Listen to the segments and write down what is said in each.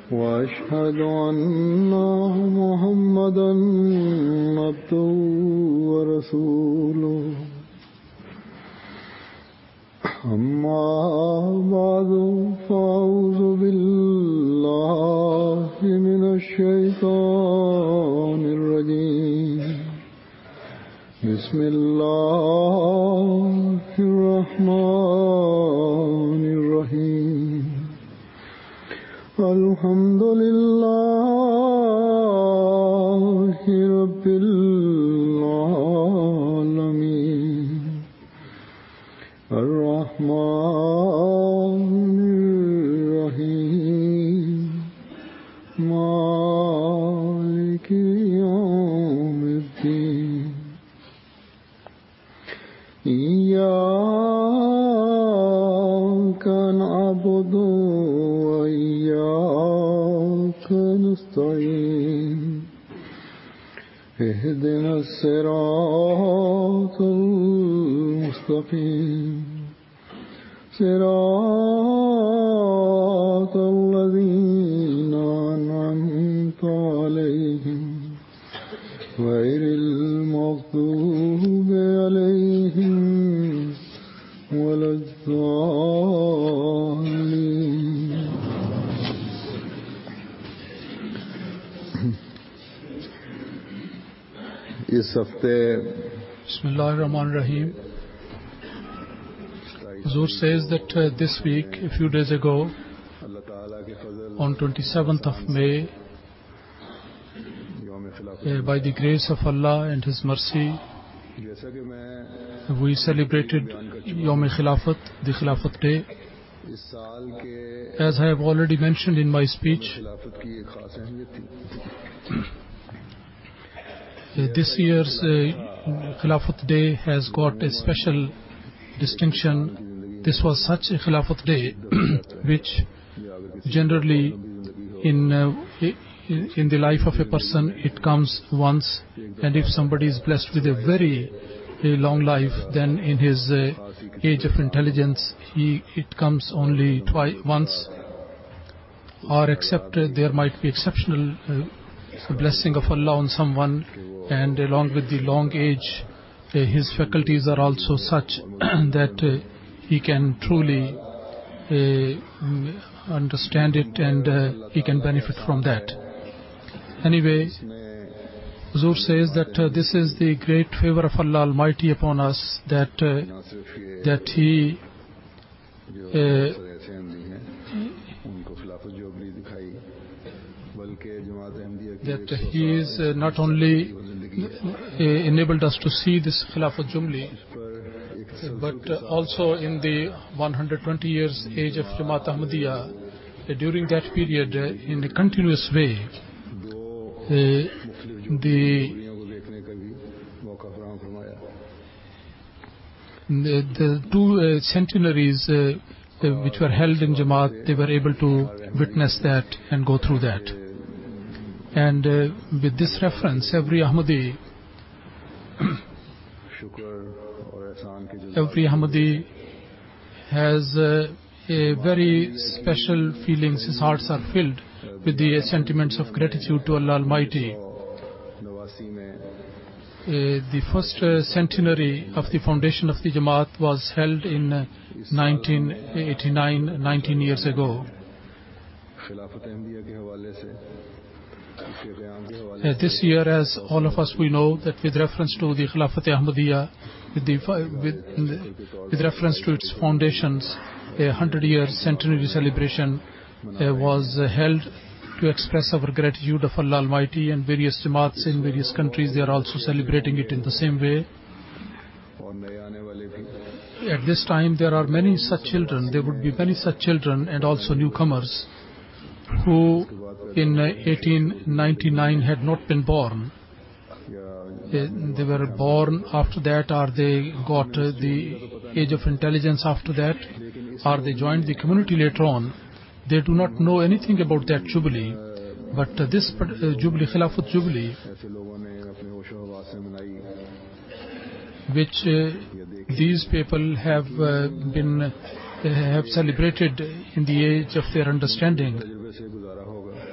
وأشهد أن محمدا عبده ورسوله أما بعد فأعوذ بالله من الشيطان الرجيم بسم الله الرحمن الرحيم الحمد لله رب العالمين الرحمن الرحيم مالك يوم الدين إياك نعبد وإياك نستعين اهدنا الصراط المستقيم صراط الذين أنعمت عليهم غير المغضوب عليهم ولا الضالين. इस हफ्ते Bismillahirrahmanirrahim. Huzur says that this week, a few days ago, on 27th of May, by the grace of Allah and His mercy, we celebrated Yawm Khilafat, the Khilafat Day. As I have already mentioned in my speech, this year's Khilafat Day has got a special distinction. This was such a Khilafat Day which generally in the life of a person it comes once, and if somebody is blessed with a very long life, then in his age of intelligence it comes only once, or except there might be exceptional blessing of Allah on someone, and along with the long age his faculties are also such that he can truly understand it and he can benefit from that. Anyway, Huzur says that this is the great favor of Allah Almighty upon us, that He is not only enabled us to see this Khilafat Jumli, but also in the 120 years age of Jamaat Ahmadiyya, during that period, in a continuous way, the two centenaries which were held in Jamaat, they were able to witness that and go through that. And with this reference, every Ahmadi has a very special feelings. His hearts are filled with the sentiments of gratitude to Allah Almighty. The first centenary of the foundation of the Jamaat was held in 1989, 19 years ago. This year, as all of us we know, that with reference to the Khilafat Ahmadiyya, with reference to its foundations, a 100-year centenary celebration was held to express our gratitude of Allah Almighty, and various Jamaats in various countries, they are also celebrating it in the same way. At this time, there are many such children, there would be many such children and also newcomers who in 1899 had not been born. They were born after that, or they got the age of intelligence after that, or they joined the community later on. They do not know anything about that Jubilee, but this Jubilee, Khilafat Jubilee, which these people have celebrated in the age of their understanding,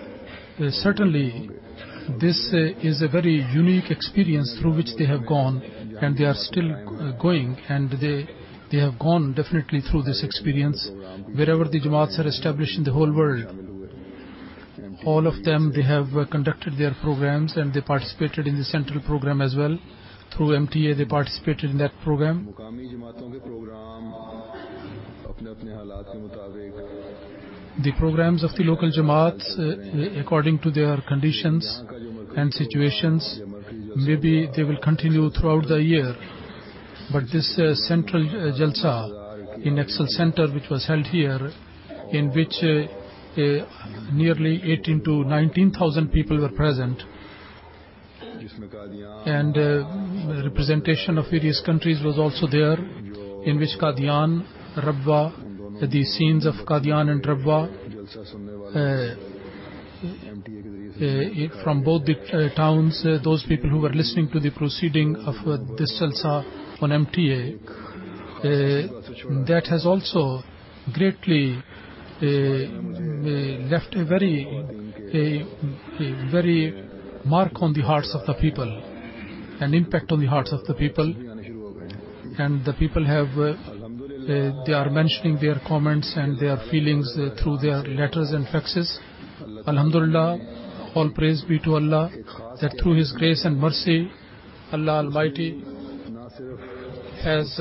certainly this is a very unique experience through which they have gone, and they are still going, and they have gone definitely through this experience. Wherever the Jamaats are established in the whole world, all of them, they have conducted their programs, and they participated in the central program as well. Through MTA, they participated in that program. The programs of the local Jamaats, according to their conditions and situations, maybe they will continue throughout the year. But this central Jalsa in Excel Center, which was held here, in which nearly 18 to 19,000 people were present, and representation of various countries was also there, in which Qadian, Rabwa, the scenes of Qadian and Rabwa from both the towns, those people who were listening to the proceeding of this Jalsa on MTA, that has also greatly left a very mark on the hearts of the people, an impact on the hearts of the people, and the people have they are mentioning their comments and their feelings through their letters and faxes. Alhamdulillah, all praise be to Allah, that through His grace and mercy, Allah Almighty has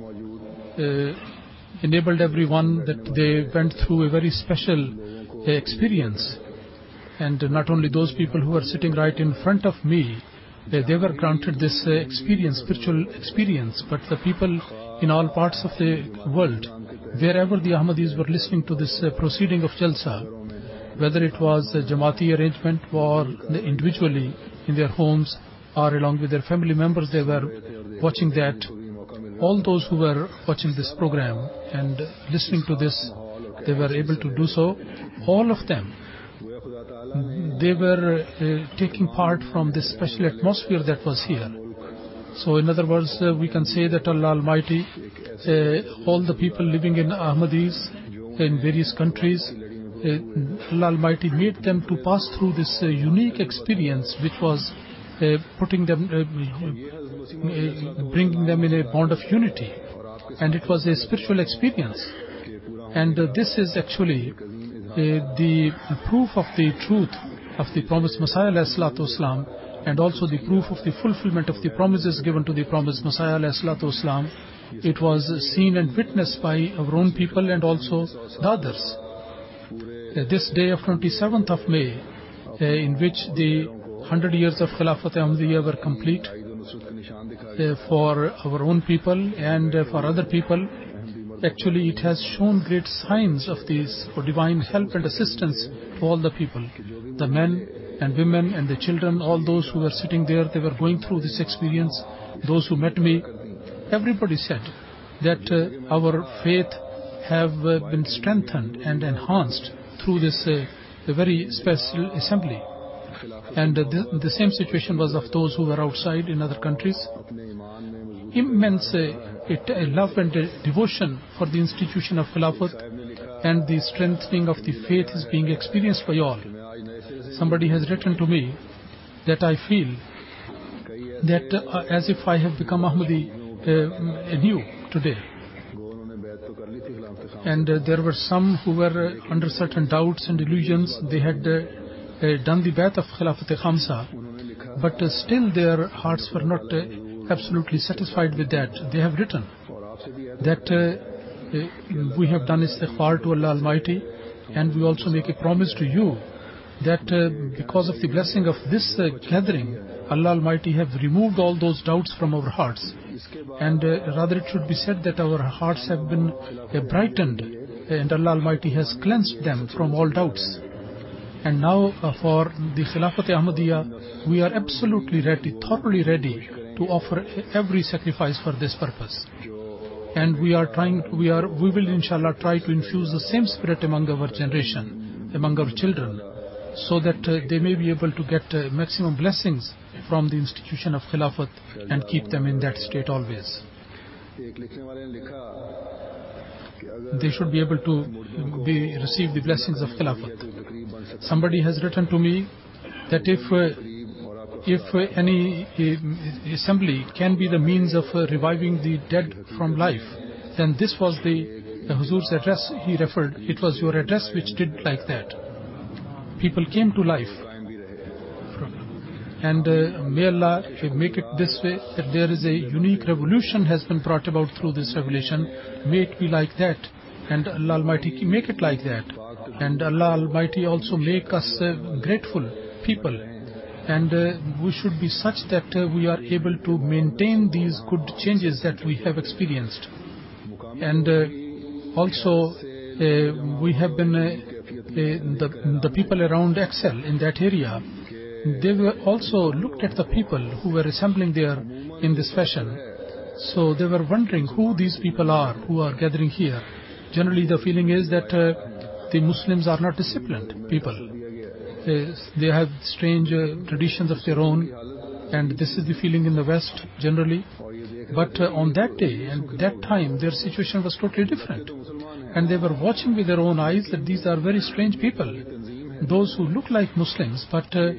enabled everyone that they went through a very special experience. And not only those people who are sitting right in front of me, they were granted this experience, spiritual experience, but the people in all parts of the world, wherever the Ahmadis were listening to this proceeding of Jalsa, whether it was a Jamaati arrangement or individually in their homes or along with their family members, they were watching that. All those who were watching this program and listening to this, they were able to do so. All of them, they were taking part from this special atmosphere that was here. So in other words, we can say that Allah Almighty, all the people living in Ahmadis in various countries, Allah Almighty made them to pass through this unique experience, which was putting them, bringing them in a bond of unity, and it was a spiritual experience. And this is actually the proof of the truth of the promised Messiah ﷺ, and also the proof of the fulfillment of the promises given to the promised Messiah ﷺ. It was seen and witnessed by our own people and also the others. This day of 27th of May, in which the 100 years of Khilafat Ahmadiyya were complete, for our own people and for other people, actually it has shown great signs of this for divine help and assistance to all the people, the men and women and the children, all those who were sitting there. They were going through this experience. Those who met me, everybody said that our faith have been strengthened and enhanced through this very special assembly. And the same situation was of those who were outside in other countries. Immense love and devotion for the institution of Khilafat and the strengthening of the faith is being experienced by all. Somebody has written to me that I feel that as if I have become Ahmadi anew today. And there were some who were under certain doubts and illusions. They had done the Bai'at of Khilafat Khamsa, but still their hearts were not absolutely satisfied with that. They have written that we have done istighfar to Allah Almighty, and we also make a promise to you that because of the blessing of this gathering, Allah Almighty have removed all those doubts from our hearts, and rather it should be said that our hearts have been brightened, and Allah Almighty has cleansed them from all doubts. And now for the Khilafat Ahmadiyya, we are absolutely ready, thoroughly ready to offer every sacrifice for this purpose. And we will inshallah try to infuse the same spirit among our generation, among our children, so that they may be able to get maximum blessings from the institution of Khilafat and keep them in that state always. They should be able to receive the blessings of Khilafat. Somebody has written to me that if any assembly can be the means of reviving the dead from life, then this was the Huzur's address he referred. It was your address which did like that. People came to life. And may Allah make it this way, that there is a unique revolution has been brought about through this revelation. May it be like that, and Allah Almighty make it like that. And Allah Almighty also make us grateful people. And we should be such that we are able to maintain these good changes that we have experienced. And also we have been the people around Excel in that area. They were also looked at the people who were assembling there in this fashion. So they were wondering who these people are who are gathering here. Generally the feeling is that the Muslims are not disciplined people. They have strange traditions of their own, and this is the feeling in the West generally. But on that day and that time their situation was totally different. And they were watching with their own eyes that these are very strange people. Those who look like Muslims, but they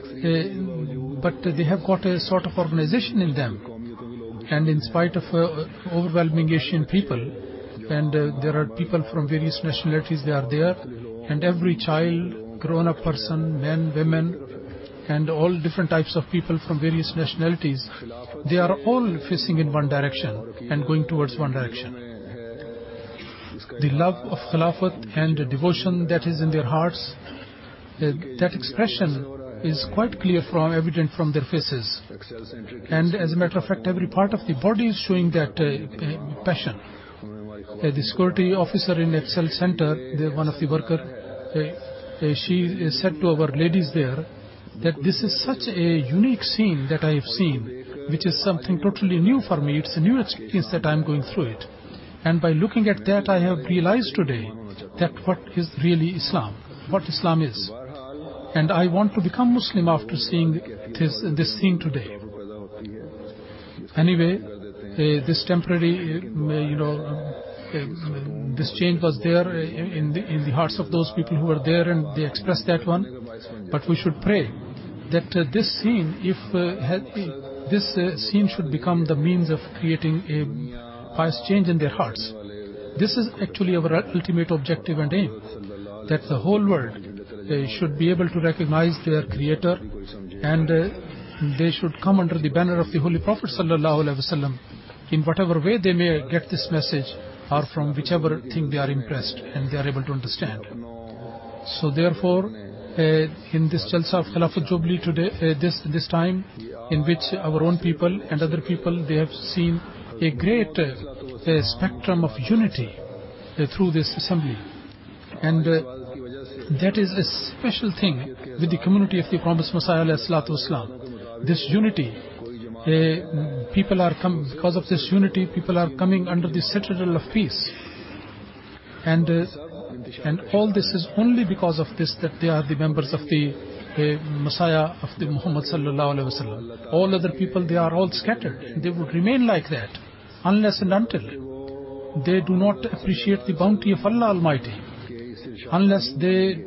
have got a sort of organization in them. And in spite of overwhelming Asian people, and there are people from various nationalities, they are there. And every child, grown-up person, men, women, and all different types of people from various nationalities, they are all facing in one direction and going towards one direction. The love of Khilafat and the devotion that is in their hearts, that expression is quite clear evident from their faces. And as a matter of fact, every part of the body is showing that passion. The security officer in Excel Center, one of the workers, she said to our ladies there that this is such a unique scene that I have seen, which is something totally new for me. It's a new experience that I am going through it. And by looking at that, I have realized today that what is really Islam, what Islam is. And I want to become Muslim after seeing this scene today. Anyway, this temporary, this change was there in the hearts of those people who were there, and they expressed that one. But we should pray that this scene, this scene should become the means of creating a pious change in their hearts. This is actually our ultimate objective and aim, that the whole world should be able to recognize their Creator, and they should come under the banner of the Holy Prophet ﷺ in whatever way they may get this message, or from whichever thing they are impressed and they are able to understand. So therefore, in this Jalsa of Khilafat Jubilee today, this time, in which our own people and other people, they have seen a great spectrum of unity through this assembly. And that is a special thing with the community of the Promised Messiah ﷺ. This unity, people are because of this unity, people are coming under the citadel of peace. And all this is only because of this, that they are the members of the Messiah of the Muhammad sallallahu alaihi wasallam. All other people, they are all scattered, and they would remain like that unless and until they do not appreciate the bounty of Allah Almighty, unless they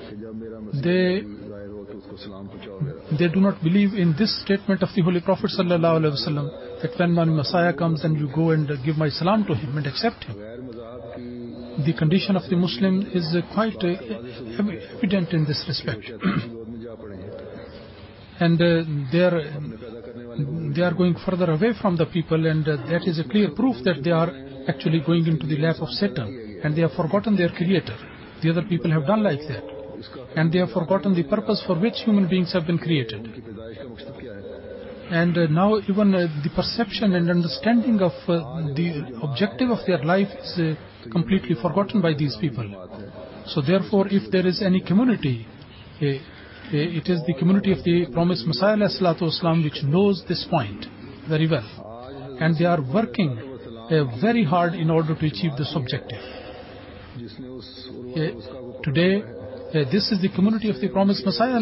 do not believe in this statement of the Holy Prophet sallallahu alaihi wasallam, that when my Messiah comes and you go and give my salam to him and accept him. The condition of the Muslim is quite evident in this respect. And they are going further away from the people, and that is a clear proof that they are actually going into the lap of Satan, and they have forgotten their Creator. The other people have done like that, and they have forgotten the purpose for which human beings have been created. And now even the perception and understanding of the objective of their life is completely forgotten by these people. So therefore, if there is any community, it is the community of the Promised Messiah ﷺ which knows this point very well, and they are working very hard in order to achieve this objective. Today, this is the community of the Promised Messiah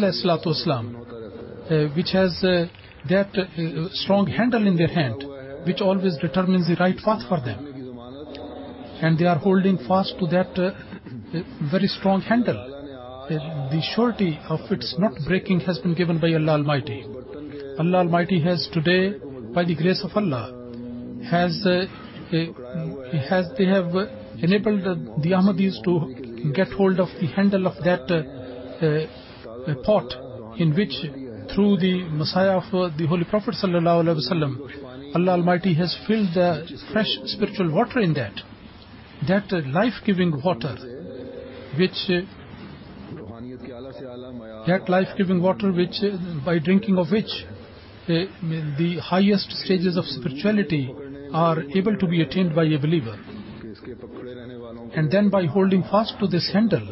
ﷺ, which has that strong handle in their hand, which always determines the right path for them. And they are holding fast to that very strong handle. the surety of its not breaking has been given by Allah Almighty. Allah Almighty has today, by the grace of Allah, they have enabled the Ahmadis to get hold of the handle of that pot in which, through the Messiah of the Holy Prophet sallallahu alaihi wasallam, Allah Almighty has filled the fresh spiritual water in that life-giving water, which by drinking of which the highest stages of spirituality are able to be attained by a believer. And then by holding fast to this handle,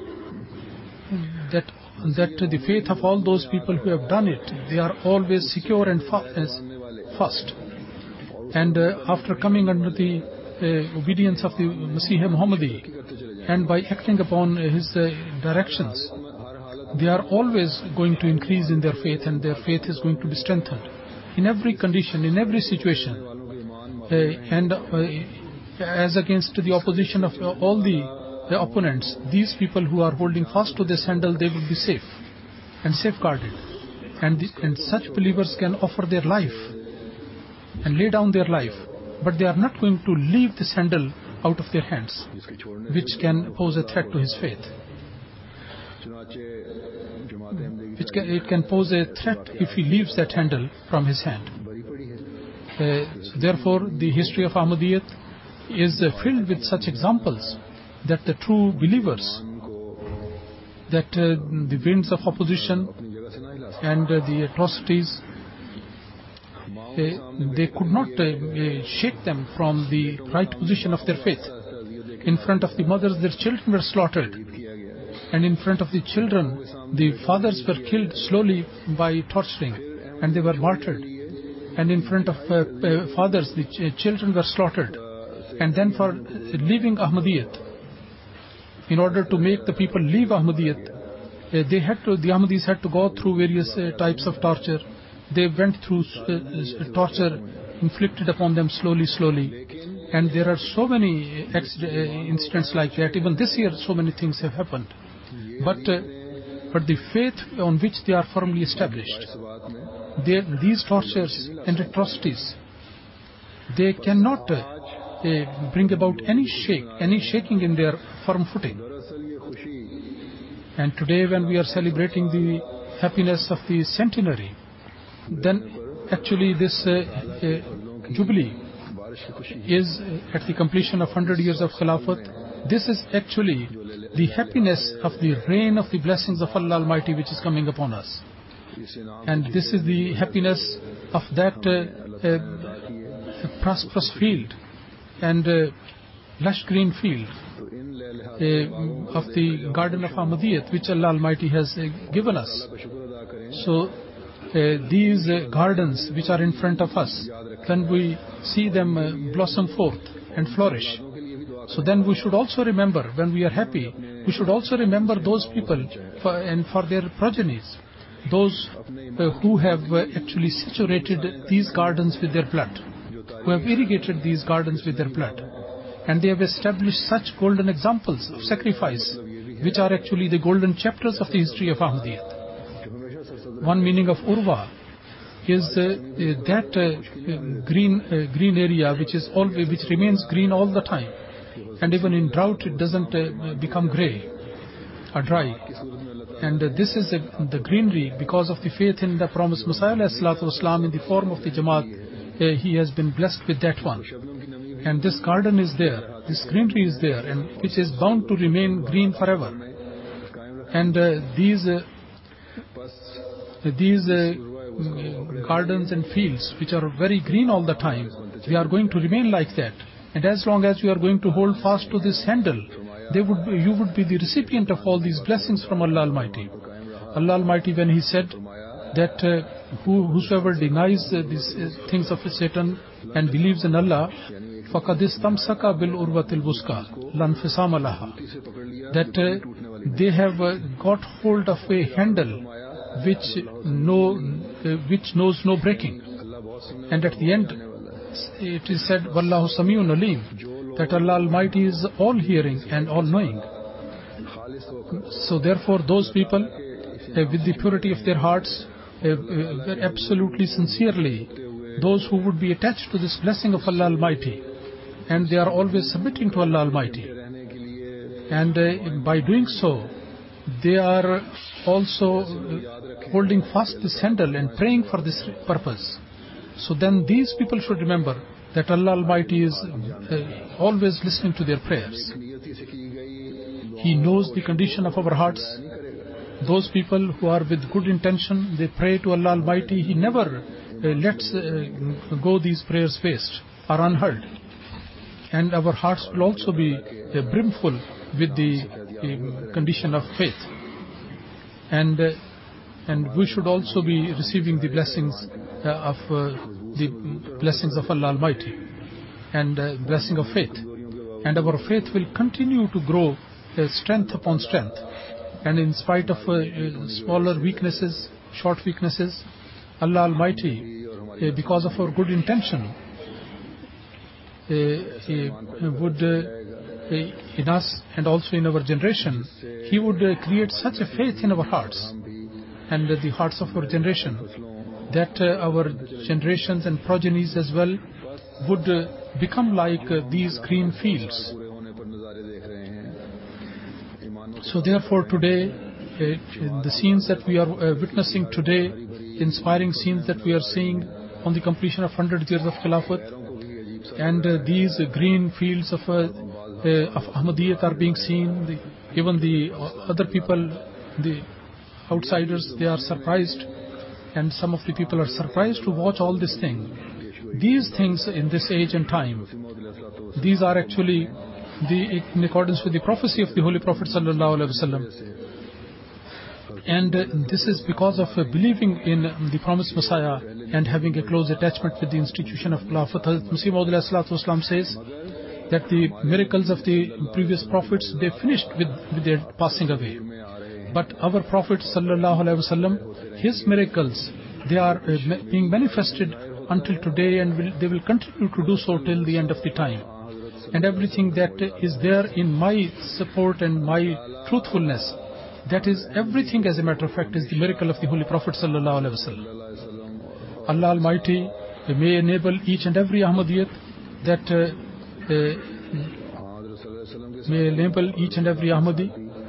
that the faith of all those people who have done it, they are always secure and fast. And after coming under the obedience of the Masih Muhammadi, and by acting upon his directions, they are always going to increase in their faith, and their faith is going to be strengthened in every condition, in every situation. And as against the opposition of all the opponents, these people who are holding fast to this handle, they will be safe and safeguarded. And such believers can offer their life and lay down their life, but they are not going to leave this handle out of their hands, which can pose a threat to his faith. It can pose a threat if he leaves that handle from his hand. Therefore, the history of Ahmadiyyat is filled with such examples that the true believers, that the winds of opposition and the atrocities, they could not shake them from the right position of their faith. In front of the mothers, their children were slaughtered, and in front of the children, the fathers were killed slowly by torturing, and they were martyred. And in front of fathers, the children were slaughtered. And then for leaving Ahmadiyyat, in order to make the people leave Ahmadiyyat, the Ahmadis had to go through various types of torture. They went through torture inflicted upon them slowly. And there are so many incidents like that. Even this year, so many things have happened. But the faith on which they are firmly established, these tortures and atrocities, they cannot bring about any shaking in their firm footing. And today, when we are celebrating the happiness of the centenary, then actually this jubilee is at the completion of 100 years of Khilafat. This is actually the happiness of the reign of the blessings of Allah Almighty which is coming upon us. And this is the happiness of that prosperous field and lush green field of the garden of Ahmadiyyat which Allah Almighty has given us. So these gardens which are in front of us, when we see them blossom forth and flourish, so then we should also remember, when we are happy, we should also remember those people for their progenies, those who have actually saturated these gardens with their blood, who have irrigated these gardens with their blood, and they have established such golden examples of sacrifice, which are actually the golden chapters of the history of Ahmadiyyat. One meaning of Urwa is that green area which remains green all the time, and even in drought it doesn't become grey or dry. And this is the greenery because of the faith in the promised Messiah ﷺ in the form of the Jamaat. He has been blessed with that one. And this garden is there, this greenery is there, and which is bound to remain green forever. And these gardens and fields which are very green all the time, they are going to remain like that. And as long as you are going to hold fast to this handle, you would be the recipient of all these blessings from Allah Almighty. Allah Almighty, when He said that whosoever denies these things of Satan and believes in Allah, فَقَدْ اسْتَمْسَكَ بِالْأُرْوَةِ الْوُثْقَى لَا انْفِصَامَ لَهَا, that they have got hold of a handle which knows no breaking. And at the end it is said, Wallahu Samiun Alim, that Allah Almighty is all hearing and all knowing. So therefore those people with the purity of their hearts, absolutely sincerely, those who would be attached to this blessing of Allah Almighty, and they are always submitting to Allah Almighty, and by doing so they are also holding fast this handle and praying for this purpose. So then these people should remember that Allah Almighty is always listening to their prayers. He knows the condition of our hearts. Those people who are with good intention, they pray to Allah Almighty. He never lets go these prayers waste or unheard. And our hearts will also be brimful with the condition of faith. And we should also be receiving the blessings of Allah Almighty and blessing of faith. And our faith will continue to grow strength upon strength. And in spite of smaller weaknesses, short weaknesses, Allah Almighty, because of our good intention, would in us and also in our generation, He would create such a faith in our hearts and the hearts of our generation, that our generations and progenies as well would become like these green fields. So therefore today, the scenes that we are witnessing today, inspiring scenes that we are seeing on the completion of 100 years of Khilafat, and these green fields of Ahmadiyyat are being seen. Even the other people, the outsiders, they are surprised, and some of the people are surprised to watch all this thing. These things in this age and time, these are actually in accordance with the prophecy of the Holy Prophet sallallahu alaihi wasallam. And this is because of believing in the promised Messiah and having a close attachment with the institution of Khilafat. Hazrat Masih Maud alayhi salatu wasalam says that the miracles of the previous prophets, they finished with their passing away. But our Prophet sallallahu alaihi wasallam, his miracles, they are being manifested until today, and they will continue to do so till the end of the time. And everything that is there in my support and my truthfulness, that is everything, as a matter of fact, is the miracle of the Holy Prophet sallallahu alaihi wasallam. Allah Almighty may enable each and every Ahmadiyyat that may enable each and every Ahmadi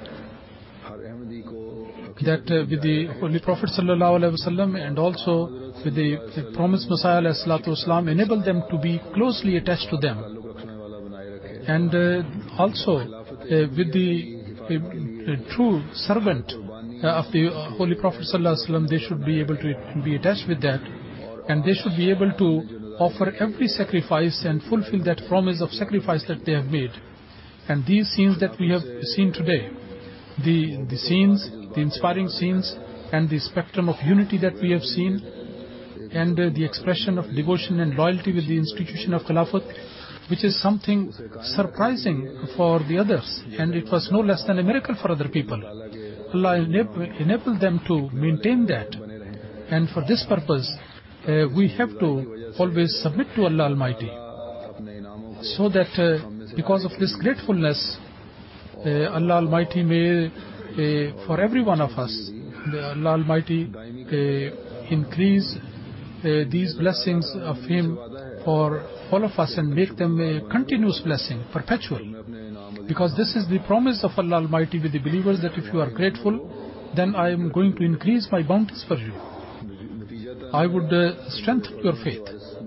that with the Holy Prophet sallallahu alaihi wasallam and also with the promised Messiah alayhi salatu wasalam, enable them to be closely attached to them, and also with the true servant of the Holy Prophet sallallahu alaihi wasallam, they should be able to be attached with that, and they should be able to offer every sacrifice and fulfill that promise of sacrifice that they have made. And these scenes that we have seen today, the scenes, the inspiring scenes, and the spectrum of unity that we have seen, and the expression of devotion and loyalty with the institution of Khilafat, which is something surprising for the others, and it was no less than a miracle for other people. Allah enabled them to maintain that, and for this purpose we have to always submit to Allah Almighty, so that because of this gratefulness, Allah Almighty may for every one of us, Allah Almighty increase these blessings of Him for all of us and make them a continuous blessing, perpetual. Because this is the promise of Allah Almighty with the believers, that if you are grateful, then I am going to increase my bounties for you. I would strengthen your faith.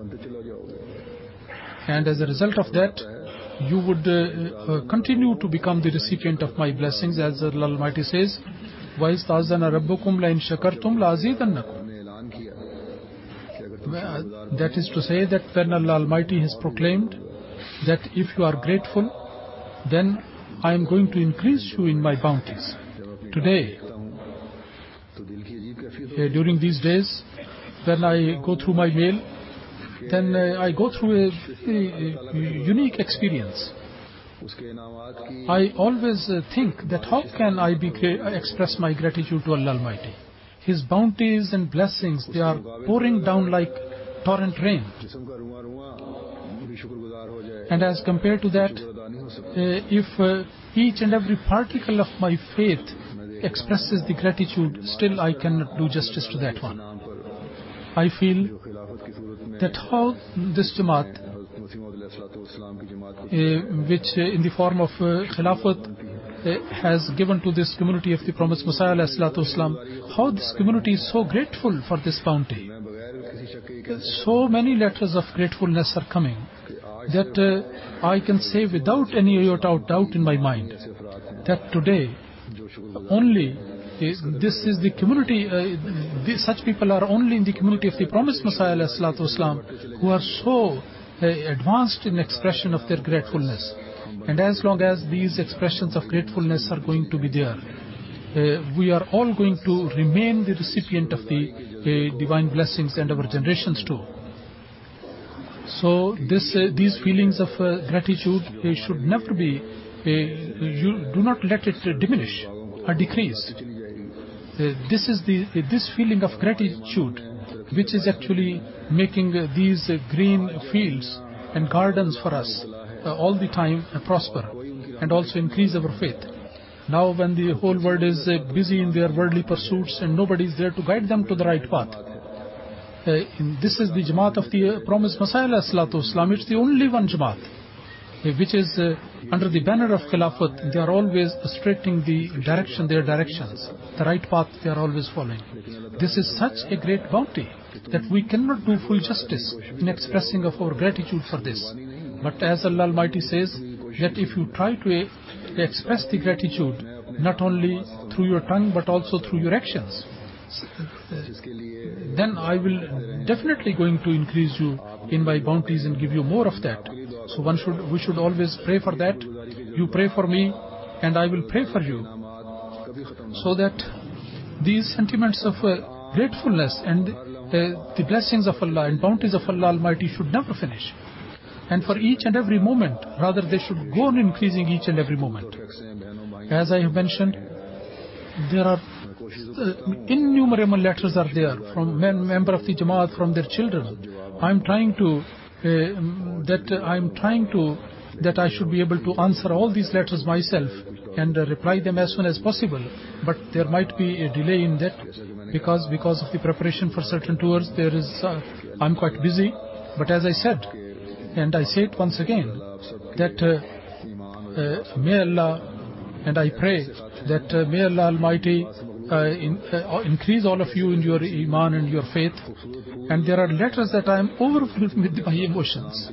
And as a result of that, you would continue to become the recipient of my blessings, as Allah Almighty says, وَإِذْ تَعَذَّنَ رَبُّكُمْ لَإِنْ شَكَرْتُمْ لَأَزِيدَنَّكُمْ. That is to say that when Allah Almighty has proclaimed that if you are grateful, then I am going to increase you in my bounties. Today, during these days, when I go through my mail, then I go through a unique experience. I always think that how can I express my gratitude to Allah Almighty. His bounties and blessings, they are pouring down like torrent rain. And as compared to that, if each and every particle of my faith expresses the gratitude, still I cannot do justice to that one. I feel that how this Jamaat, which in the form of Khilafat has given to this community of the Promised Messiah ﷺ, how this community is so grateful for this bounty. So many letters of gratefulness are coming that I can say without any iota of doubt in my mind that today only this is the community, such people are only in the community of the Promised Messiah ﷺ who are so advanced in expression of their gratefulness. And as long as these expressions of gratefulness are going to be there, we are all going to remain the recipient of the divine blessings and our generations too. So these feelings of gratitude should never be, you do not let it diminish or decrease. This feeling of gratitude which is actually making these green fields and gardens for us all the time prosper and also increase our faith. Now when the whole world is busy in their worldly pursuits and nobody is there to guide them to the right path, this is the Jamaat of the Promised Messiah ﷺ. It's the only one Jamaat which is under the banner of Khilafat. They are always straightening their directions, the right path they are always following. This is such a great bounty that we cannot do full justice in expressing of our gratitude for this. But as Allah Almighty says, that if you try to express the gratitude not only through your tongue but also through your actions, then I will definitely going to increase you in my bounties and give you more of that. So we should always pray for that. You pray for me and I will pray for you, so that these sentiments of gratefulness and the blessings of Allah and bounties of Allah Almighty should never finish. And for each and every moment, rather they should go on increasing each and every moment. As I have mentioned, there are innumerable letters are there from member of the Jamaat, from their children. I'm trying that I should be able to answer all these letters myself and reply them as soon as possible. But there might be a delay in that because of the preparation for certain tours. I'm quite busy. But as I said, and I say it once again, that may Allah, and I pray that may Allah Almighty increase all of you in your iman and your faith. And there are letters that I am overwhelmed with my emotions.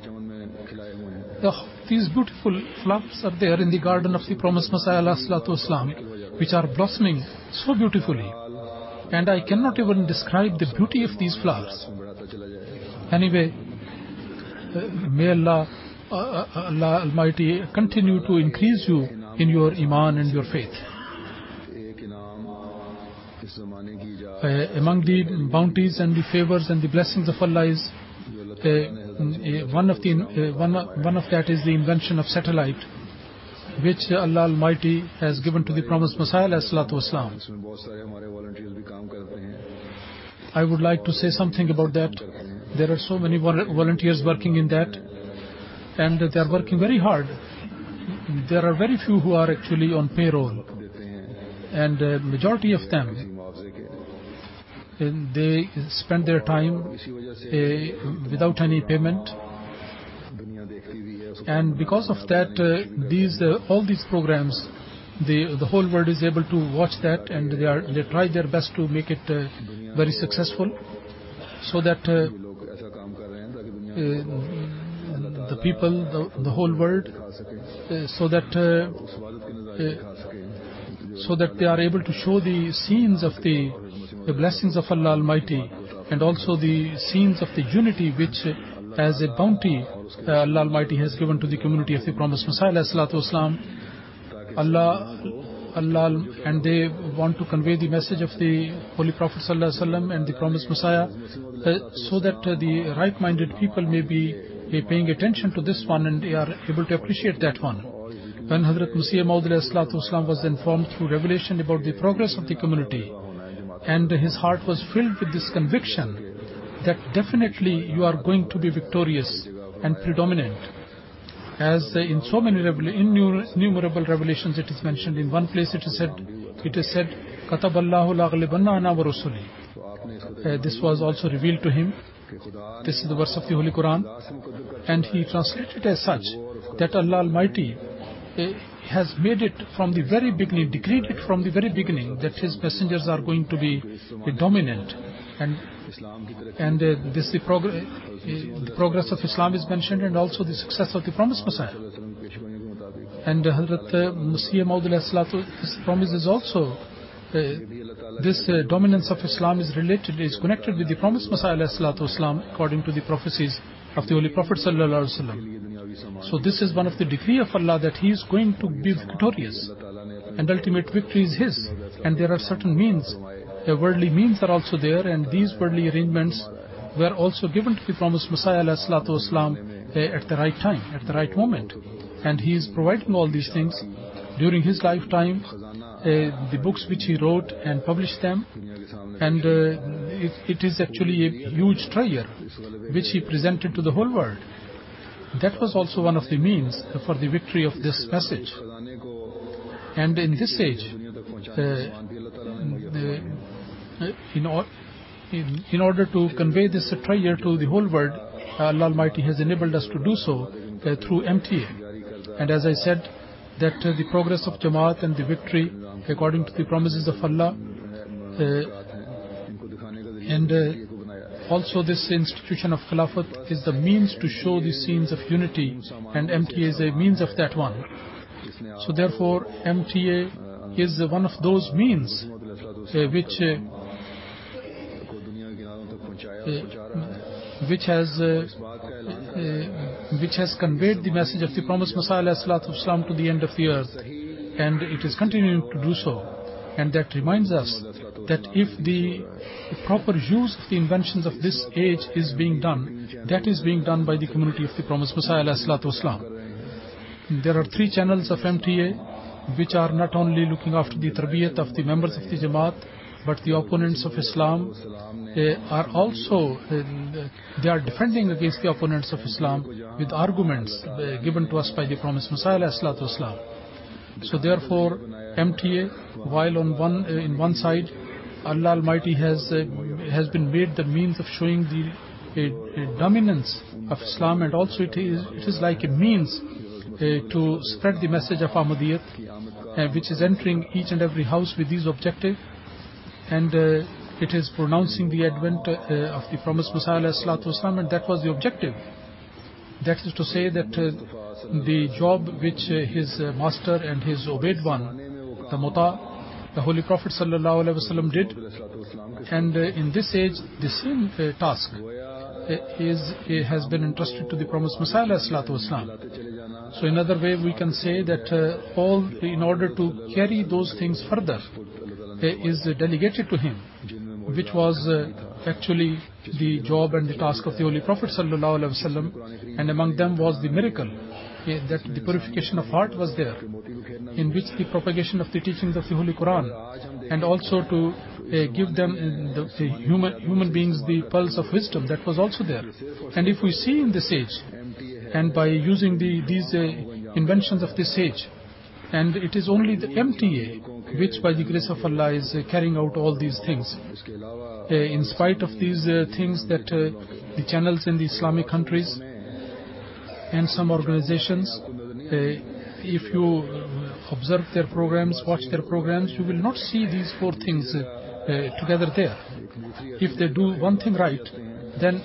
These beautiful flowers are there in the garden of the Promised Messiah ﷺ, which are blossoming so beautifully. And I cannot even describe the beauty of these flowers. Anyway, may Allah Almighty continue to increase you in your iman and your faith. Among the bounties and the favors and the blessings of Allah is one of that is the invention of satellite, which Allah Almighty has given to the Promised Messiah ﷺ. I would like to say something about that. There are so many volunteers working in that, and they are working very hard. There are very few who are actually on payroll, and majority of them, they spend their time without any payment. And because of that, all these programs, the whole world is able to watch that, and they try their best to make it very successful, so that the people, the whole world, so that they are able to show the scenes of the blessings of Allah Almighty, and also the scenes of the unity which, as a bounty, Allah Almighty has given to the community of the Promised Messiah ﷺ. Allah, and they want to convey the message of the Holy Prophet ﷺ and the Promised Messiah, so that the right-minded people may be paying attention to this one, and they are able to appreciate that one. When Hazrat Masih Maud ﷺ was informed through revelation about the progress of the community, and his heart was filled with this conviction that definitely you are going to be victorious and predominant, As in so many innumerable revelations it is mentioned. In one place it is said, Kataballahu la'aghlibanna ana wa rusuli. This was also revealed to him. This is the verse of the Holy Quran, and he translated it as such that Allah Almighty has made it from the very beginning, decreed it from the very beginning that His messengers are going to be dominant, and this the progress of Islam is mentioned, and also the success of the promised Messiah. And Hazrat Masih Maud alayhi salatu, his promise is also this dominance of Islam is connected with the promised Messiah alayhi salatu wasalam, according to the prophecies of the Holy Prophet sallallahu alaihi wasallam. So this is one of the decree of Allah that He is going to be victorious, and ultimate victory is His. And there are certain means, worldly means are also there, and these worldly arrangements were also given to the promised Messiah alayhi salatu wasalam at the right time, at the right moment, and He is providing all these things during His lifetime. The books which He wrote and published them, and it is actually a huge treasure which He presented to the whole world. That was also one of the means for the victory of this message. And in this age, in order to convey this treasure to the whole world, Allah Almighty has enabled us to do so through MTA. And as I said, that the progress of Jamaat and the victory according to the promises of Allah, and also this institution of Khilafat is the means to show the scenes of unity, and MTA is a means of that one. So therefore MTA is one of those means which has conveyed the message of the promised Messiah alayhi salatu wasalam to the end of the earth, and it is continuing to do so. And that reminds us that if the proper use of the inventions of this age is being done, that is being done by the community of the promised Messiah alayhi salatu wasalam. There are 3 channels of MTA which are not only looking after the tarbiyat of the members of the Jamaat, but the opponents of Islam are also they are defending against the opponents of Islam with arguments given to us by the promised Messiah alayhi salatu wasalam. So therefore MTA, while in one side Allah Almighty has been made the means of showing the dominance of Islam, and also it is like a means to spread the message of Ahmadiyyat, which is entering each and every house with these objectives, and it is pronouncing the advent of the promised Messiah alayhi salatu wasalam, and that was the objective. That is to say that the job which his master and his obeyed one, the Muta, the Holy Prophet sallallahu alaihi wasallam did, and in this age the same task has been entrusted to the promised Messiah alayhi salatu wasalam. So in other way we can say that all in order to carry those things further is delegated to him, which was actually the job and the task of the Holy Prophet sallallahu alaihi wasallam, and among them was the miracle that the purification of heart was there, in which the propagation of the teachings of the Holy Quran, and also to give them the human beings the pulse of wisdom, that was also there. And if we see in this age, and by using these inventions of this age, and it is only the MTA which by the grace of Allah is carrying out all these things. In spite of these things that the channels in the Islamic countries and some organizations, if you observe their programs, watch their programs, you will not see these 4 things together there. If they do one thing right, then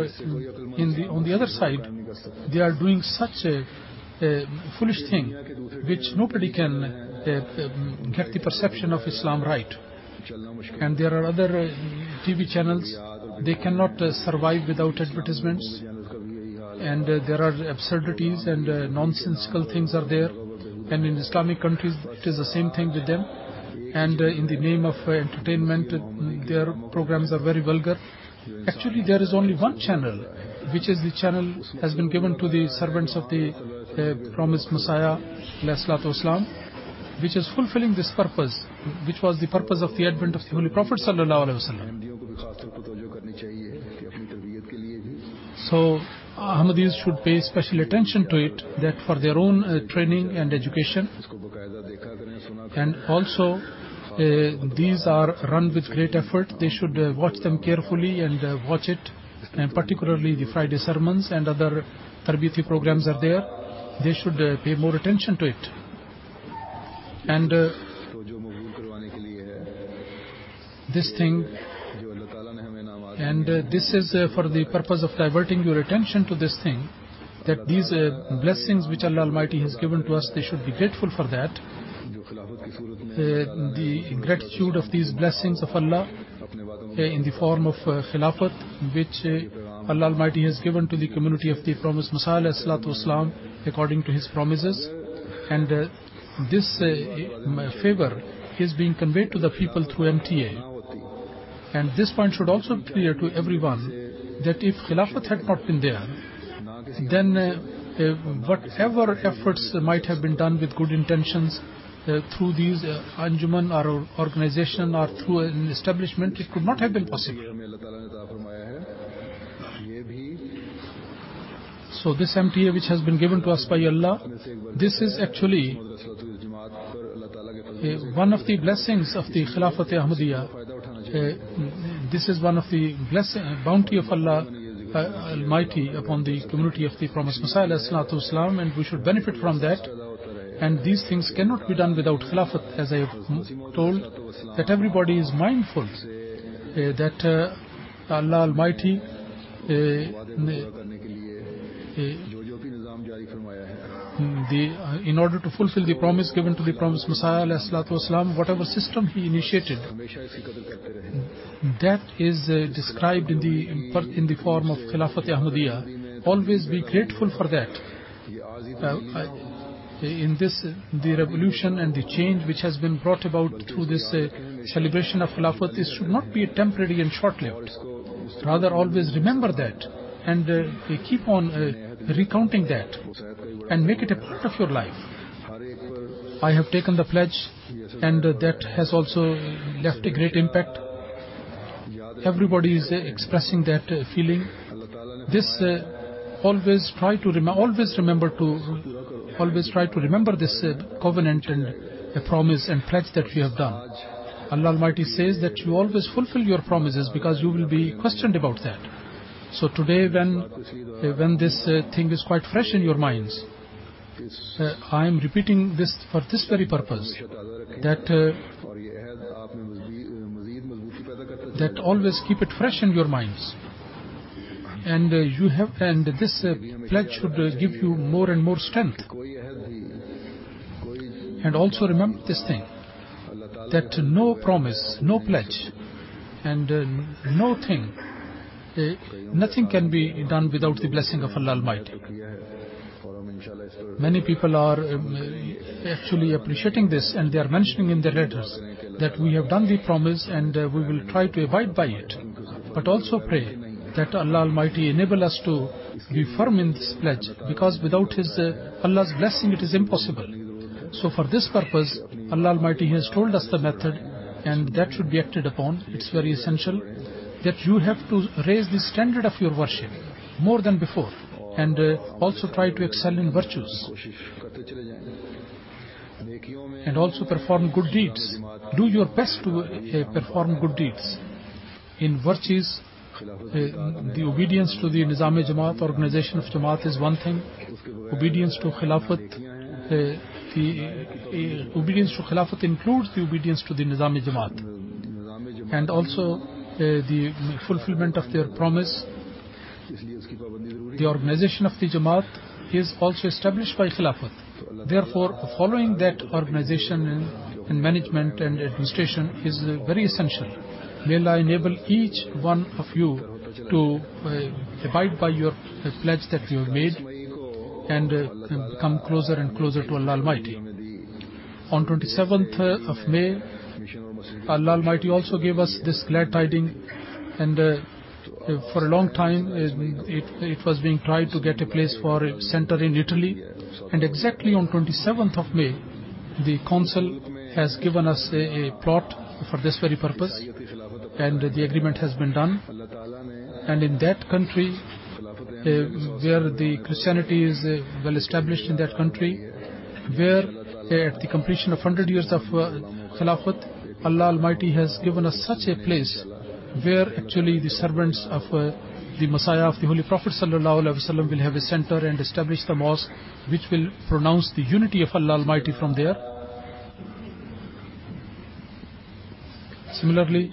on the other side, they are doing such a foolish thing which nobody can get the perception of Islam right. And there are other TV channels, they cannot survive without advertisements, and there are absurdities and nonsensical things are there, and in Islamic countries it is the same thing with them, and in the name of entertainment their programs are very vulgar. Actually there is only one channel, which is the channel has been given to the servants of the promised Messiah alayhi salatu wasalam, which is fulfilling this purpose, which was the purpose of the advent of the Holy Prophet sallallahu alaihi wasallam. So Ahmadis should pay special attention to it, that for their own training and education. And also, these are run with great effort. They should watch them carefully and watch it, and particularly the Friday sermons and other tarbiyati programs are there. They should pay more attention to it. And this thing, and this is for the purpose of diverting your attention to this thing, that these blessings which Allah Almighty has given to us, they should be grateful for that. The gratitude of these blessings of Allah in the form of Khilafat, which Allah Almighty has given to the community of the promised Messiah ﷺ according to His promises. And this favor is being conveyed to the people through MTA. And this point should also be clear to everyone, that if Khilafat had not been there, then whatever efforts might have been done with good intentions through these Anjuman or organization or through an establishment, it could not have been possible. So this MTA which has been given to us by Allah, this is actually one of the blessings of the Khilafat Ahmadiyya. This is one of the bounty of Allah Almighty upon the community of the promised Messiah ﷺ, and we should benefit from that. And these things cannot be done without Khilafat, as I have told, that everybody is mindful that Allah Almighty in order to fulfill the promise given to the promised Messiah ﷺ, whatever system he initiated, that is described in the form of Khilafat Ahmadiyya. Always be grateful for that. In this, the revolution and the change which has been brought about through this celebration of Khilafat, this should not be temporary and short-lived. Rather, always remember that and keep on recounting that and make it a part of your life. I have taken the pledge, and that has also left a great impact. Everybody is expressing that feeling. This always try to remember this covenant and a promise and pledge that we have done. Allah Almighty says that you always fulfill your promises, because you will be questioned about that. So today, when this thing is quite fresh in your minds, I am repeating this for this very purpose, that always keep it fresh in your minds. And this pledge should give you more and more strength. And also remember this thing, that no promise, no pledge, and nothing can be done without the blessing of Allah Almighty. Many people are actually appreciating this, and they are mentioning in their letters that we have done the promise and we will try to abide by it. But also pray that Allah Almighty enable us to be firm in this pledge, because without Allah's blessing it is impossible. So for this purpose, Allah Almighty has told us the method, and that should be acted upon. It's very essential that you have to raise the standard of your worship more than before, and also try to excel in virtues, and also perform good deeds. Do your best to perform good deeds. In virtues, the obedience to the Nizam-e-Jamaat, organization of Jamaat, is one thing. Obedience to Khilafat, the obedience to Khilafat includes the obedience to the Nizam-e-Jamaat, and also the fulfillment of their promise. The organization of the Jamaat is also established by Khilafat. Therefore, following that organization and management and administration is very essential. May Allah enable each one of you to abide by your pledge that you have made and come closer and closer to Allah Almighty. On 27th of May, Allah Almighty also gave us this glad tidings, and for a long time it was being tried to get a place for a center in Italy, and exactly on 27th of May the council has given us a plot for this very purpose, and the agreement has been done. And in that country where the Christianity is well established in that country, where at the completion of 100 years of Khilafat, Allah Almighty has given us such a place where actually the servants of the Messiah of the Holy Prophet ﷺ will have a center and establish the mosque which will pronounce the unity of Allah Almighty from there. Similarly,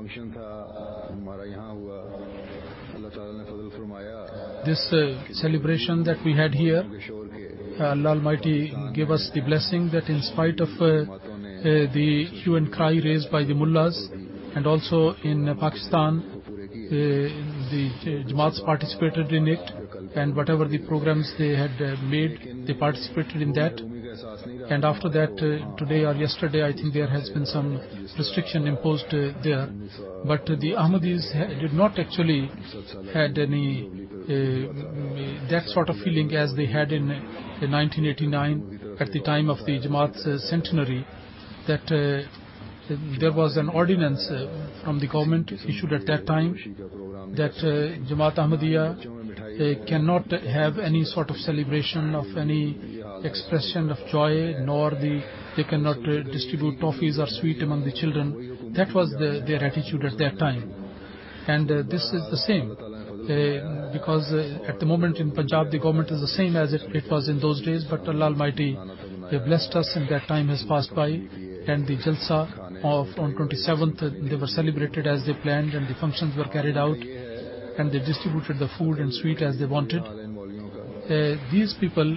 this celebration that we had here, Allah Almighty gave us the blessing that in spite of the hue and cry raised by the mullahs, and also in Pakistan, the Jamaats participated in it, and whatever the programs they had made, they participated in that. And after that, today or yesterday, I think there has been some restriction imposed there. But the Ahmadis did not actually had any that sort of feeling as they had in 1989 at the time of the Jamaat's centenary, that there was an ordinance from the government issued at that time that Jamaat Ahmadiyya cannot have any sort of celebration of any expression of joy, nor they cannot distribute toffees or sweet among the children. That was their attitude at that time. And this is the same because at the moment in Punjab the government is the same as it was in those days, but Allah Almighty blessed us and that time has passed by, and the Jalsa on 27th they were celebrated as they planned, and the functions were carried out, and they distributed the food and sweet as they wanted. These people,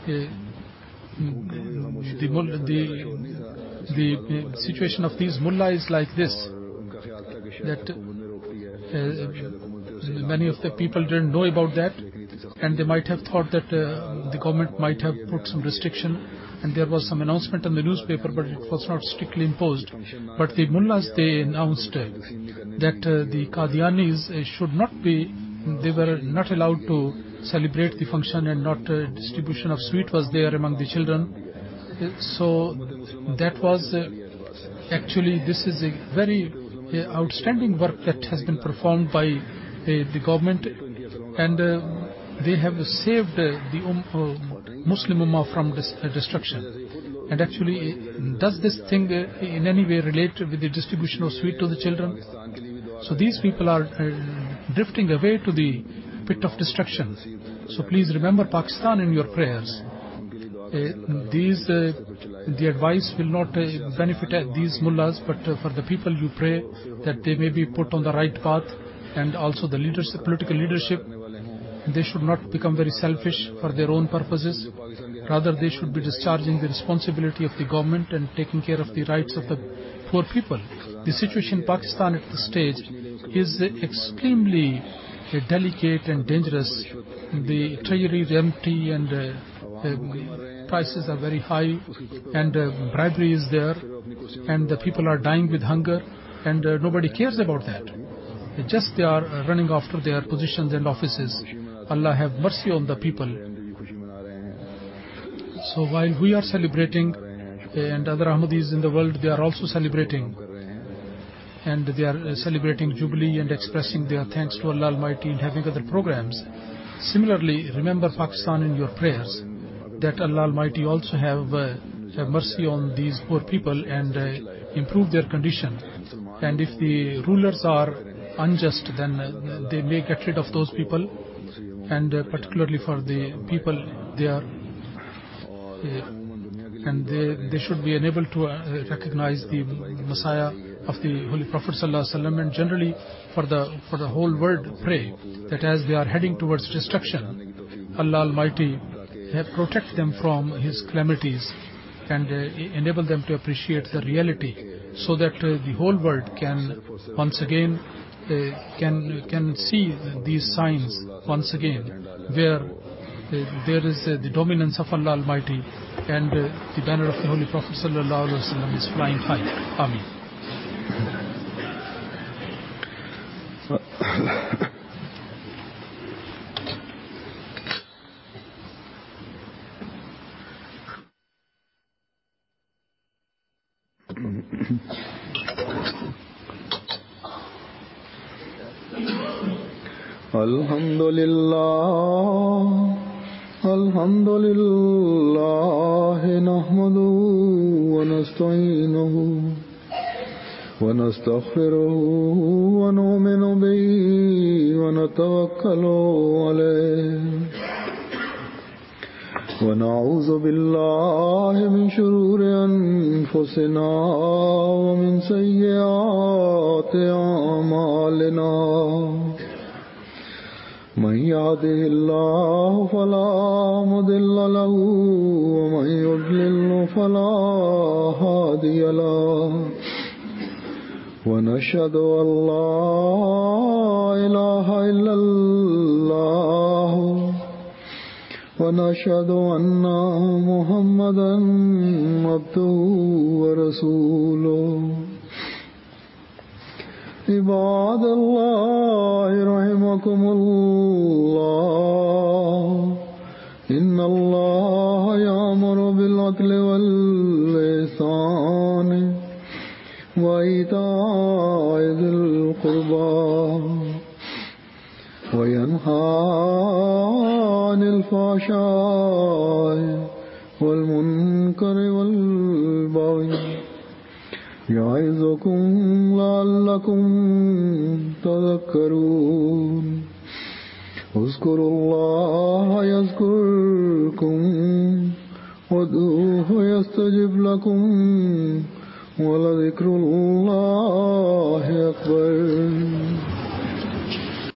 the situation of these mullah is like this, that many of the people didn't know about that, and they might have thought that the government might have put some restriction, and there was some announcement in the newspaper, but it was not strictly imposed. But the mullahs, they announced that the Qadianis should not be, they were not allowed to celebrate the function, and not distribution of sweet was there among the children. So that was actually, this is a very outstanding work that has been performed by the government, and they have saved the Muslim Ummah from destruction. And actually, does this thing in any way relate with the distribution of sweet to the children? So these people are drifting away to the pit of destruction. So please remember Pakistan in your prayers. The advice will not benefit these mullahs, but for the people you pray that they may be put on the right path, and also the leadership, political leadership, they should not become very selfish for their own purposes. Rather, they should be discharging the responsibility of the government and taking care of the rights of the poor people. The situation in Pakistan at this stage is extremely delicate and dangerous. The treasury is empty, and prices are very high, and bribery is there, and the people are dying with hunger, and nobody cares about that. Just they are running after their positions and offices. Allah have mercy on the people. So while we are celebrating, and other Ahmadis in the world, they are also celebrating, and they are celebrating Jubilee and expressing their thanks to Allah Almighty and having other programs. Similarly, remember Pakistan in your prayers, that Allah Almighty also have mercy on these poor people and improve their condition. And if the rulers are unjust, then they may get rid of those people, and particularly for the people they are, and they should be enabled to recognize the Messiah of the Holy Prophet ﷺ, and generally for the whole world pray that as they are heading towards destruction, Allah Almighty protect them from His calamities and enable them to appreciate the reality, so that the whole world can once again can see these signs once again, where there is the dominance of Allah Almighty, and the banner of the Holy Prophet ﷺ is flying high. Ameen. الحمد لله نحمده ونستعينه ونستغفره ونؤمن به ونتوكل عليه ونعوذ بالله من شرور أنفسنا ومن سيئات أعمالنا من يهده الله فلا مضل له ومن يضلل فلا هادي له ونشهد أن لا إله إلا الله ونشهد أن محمدا عبده ورسوله عباد الله رحمكم الله إن الله يأمر بالعدل والإحسان وإيتاء ذي القربى وينهى عن الفحشاء والمنكر والبغي يعظكم لعلكم تذكرون اذكروا الله يذكركم وادعوه يستجب لكم ولذكر الله أكبر